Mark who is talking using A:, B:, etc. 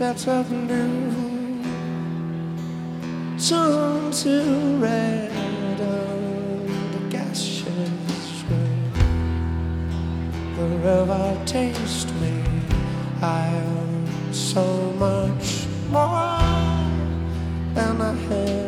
A: that's of blue turn to red under gaseous rain. Wherever taste me, I am so much more than I had